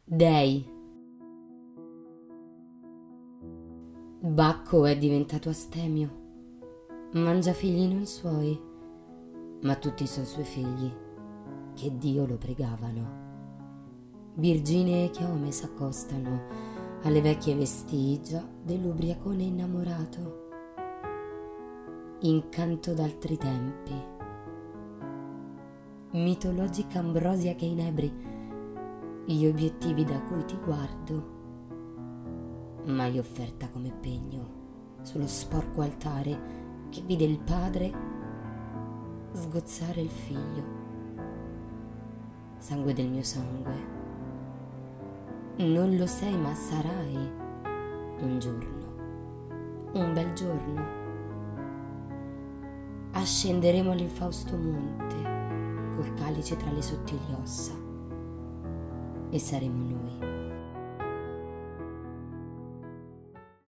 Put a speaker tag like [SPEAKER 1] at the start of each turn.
[SPEAKER 1] Dei. Bacco è diventato astemio. Mangia figli non suoi, ma tutti son suoi figli, che Dio lo pregavano. Virgine e chiome s'accostano alle vecchie vestigia dell'ubriacone innamorato. Incanto d'altri tempi, mitologica ambrosia che inebri gli obiettivi da cui ti guardo, mai offerta come pegno sullo sporco altare che vide il padre sgozzare il figlio. Sangue del mio sangue, non lo sei ma sarai un giorno, un bel giorno. Ascenderemo all'infausto monte col calice tra le sottili ossa e saremo noi